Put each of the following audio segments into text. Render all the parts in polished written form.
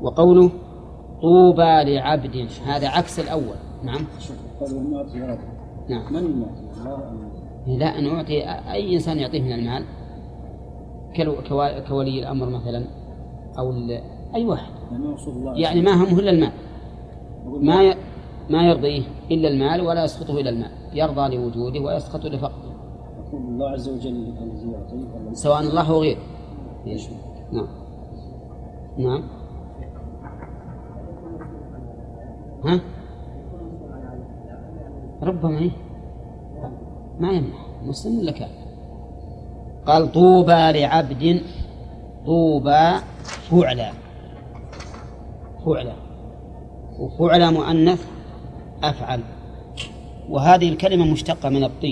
وقوله طوبى لعبد هذا عكس الأول. نعم. نعم. لا، أن أعطي أي إنسان يعطيه من المال كولي الأمر مثلا أو أي واحد، يعني ما همه إلا المال، ما يرضيه إلا المال ولا يسخطه إلى المال، يرضى لوجوده ويسخط لفقده. الله عز وجل سواء الله أو غيره. نعم. نعم. ها؟ ربما ما يمنع مسلم ولا كافر. قال طوبى لعبد، طوبى فعلا، وفعلا مؤنث أفعل، وهذه الكلمة مشتقة من الطيب،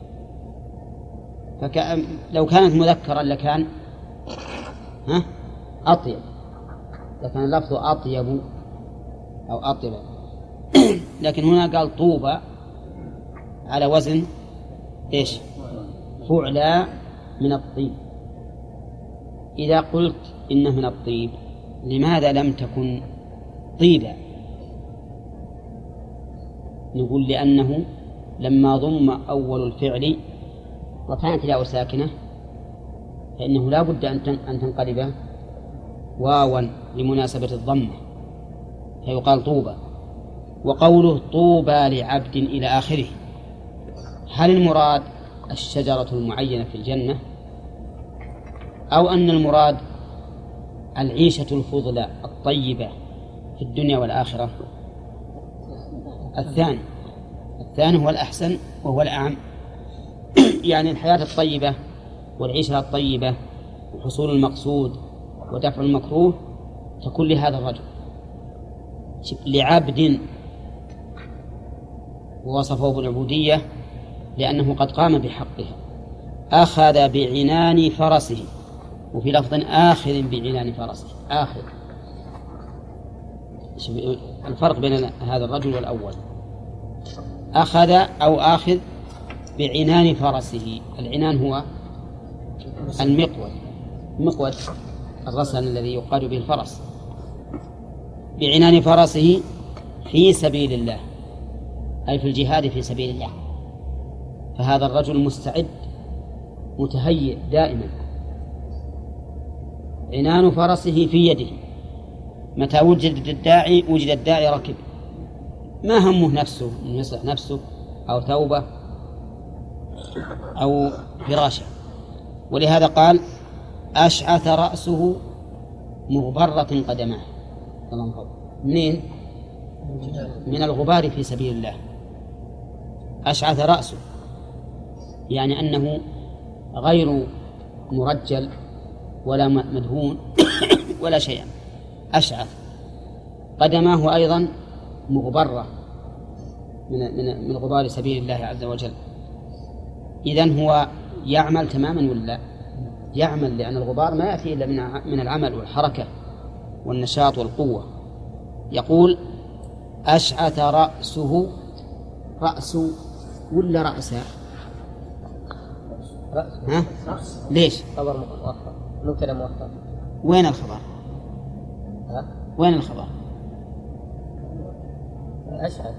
لو كانت مذكرا لكان أطيب، لكان اللفظ أطيب أو أطيب، لكن هنا قال طوبى على وزن إيش؟ فعلا من الطيب. إذا قلت إنه من الطيب لماذا لم تكن طيبا؟ نقول لأنه لما ضم أول الفعل وكانت الياء ساكنة فإنه لا بد أن تنقلب واوا لمناسبة الضمة، فيقال طوبى. وقوله طوبى لعبد إلى آخره، هل المراد الشجرة المعينة في الجنة أو أن المراد العيشة الفضلى الطيبة في الدنيا والآخرة؟ الثاني هو الأحسن وهو الأعم. يعني الحياة الطيبة والعيشة الطيبة وحصول المقصود ودفع المكروه تكون لهذا الرجل. لعبد ووصفه بالعبودية لأنه قد قام بحقه، أخذ بعنان فرسه، وفي لفظ آخذ بعنان فرسه. آخذ، الفرق بين هذا الرجل والأول، أخذ أو آخذ بعنان فرسه. العنان هو المقود الرسن الذي يقاد به الفرس. بعنان فرسه في سبيل الله، أي في الجهاد في سبيل الله. فهذا الرجل مستعد متهيئ دائما، عنان فرسه في يده، متى وجد الداعي ركب، ما همه نفسه أن يصلح نفسه أو ثوبه أو فراشه. ولهذا قال أشعث رأسه مغبرة قدماه. منين؟ من الغبار في سبيل الله. أشعث رأسه يعني أنه غير مرجل ولا مدهون ولا شيء، أشعث. قدماه أيضا مغبرة من غبار سبيل الله عز وجل. إذن هو يعمل تماما ولا يعمل؟ لأن الغبار ما يأتي إلا من العمل والحركة والنشاط والقوة. يقول أشعث رأسه، رأس ولا رأسه؟ ها؟ ليش؟ خبر مؤخر، مبتدأ مؤخر. وين الخبر؟ وين الخبر؟ أشعث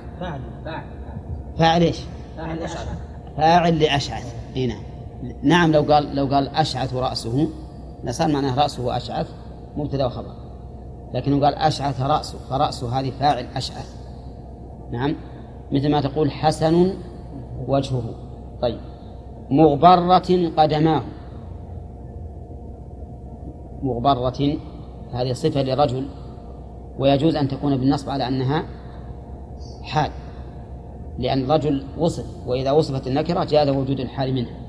فاعل إيش؟ فاعل لأشعث هنا. نعم، لو قال أشعث رأسه لصار معناه رأسه أشعث مبتدأ وخبر، لكنه قال أشعث رأسه، فرأسه هذه فاعل أشعث. نعم، مثل ما تقول حسن وجهه. طيب، مغبرة قدماه. مغبرة هذه صفة لرجل، ويجوز أن تكون بالنصب على أنها حال، لأن الرجل وصف، وإذا وصفت النكرة جاز وجود الحال منها.